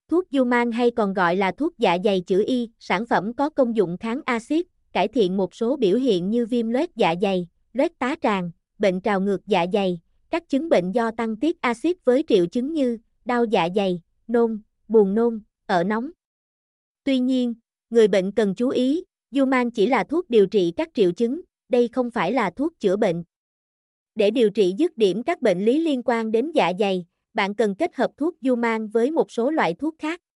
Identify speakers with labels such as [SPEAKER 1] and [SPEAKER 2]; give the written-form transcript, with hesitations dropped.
[SPEAKER 1] Thuốc Yuman hay còn gọi là thuốc dạ dày chữa Y, sản phẩm có công dụng kháng axit, cải thiện một số biểu hiện như viêm loét dạ dày, loét tá tràng, bệnh trào ngược dạ dày, các chứng bệnh do tăng tiết axit với triệu chứng như đau dạ dày, nôn, buồn nôn, ở nóng. Tuy nhiên, người bệnh cần chú ý, Yuman chỉ là thuốc điều trị các triệu chứng, đây không phải là thuốc chữa bệnh. Để điều trị dứt điểm các bệnh lý liên quan đến dạ dày, bạn cần kết hợp thuốc Yuman với một số loại thuốc khác.